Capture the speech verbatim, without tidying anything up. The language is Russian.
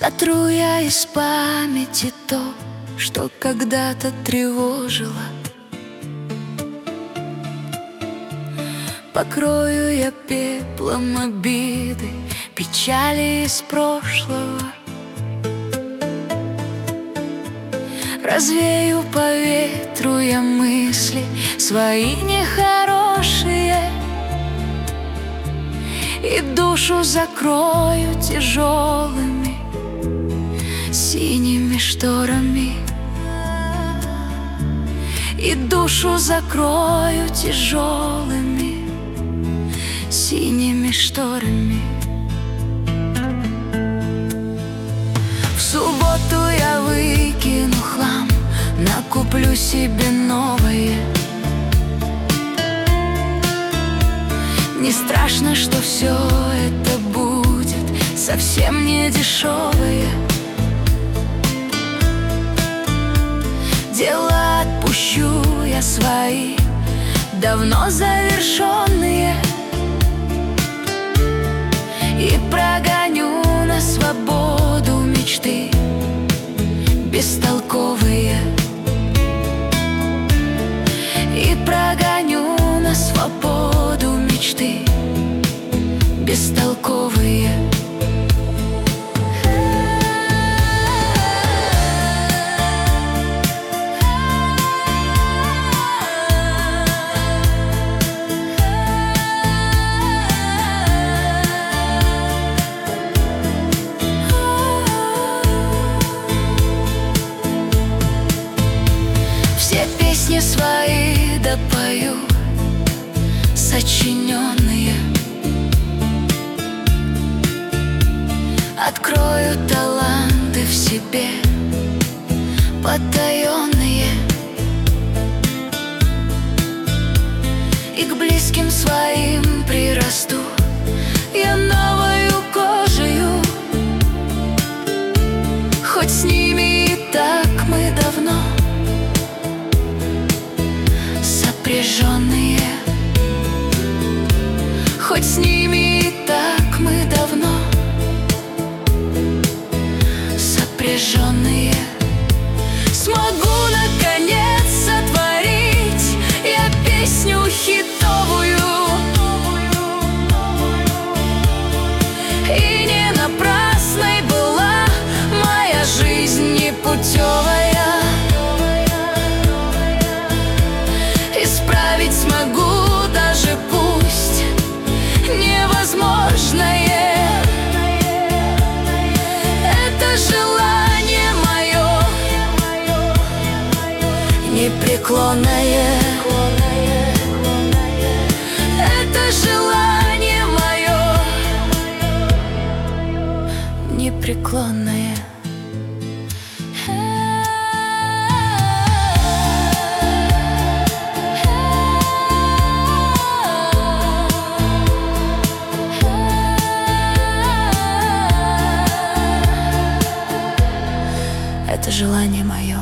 Сотру я из памяти то, что когда-то тревожило. Покрою я пеплом обиды, печали из прошлого. Развею по ветру я мысли свои нехорошие, и душу закрою тяжелыми синими шторами. И душу закрою тяжелыми синими шторами. В субботу я выкину хлам, накуплю себе новое. Не страшно, что все это будет совсем не дешевое. Дела отпущу я свои, давно завершенные, и прогоню на свободу мечты бестолковые. И прогоню на свободу мечты бестолковые. Все песни свои допою, сочиненные. Открою таланты в себе потаенные, и к близким своим прирасту я новою кожею. Хоть с ними и так мы давно сопряженные, хоть с ними и так мы давно сопряженные. Смогу наконец сотворить я песню хитовую, и не напрасной была моя жизнь непутевая. Исправить смогу даже пусть невозможное. Это желание мое непреклонное. Это желание мое непреклонное. Это желание мое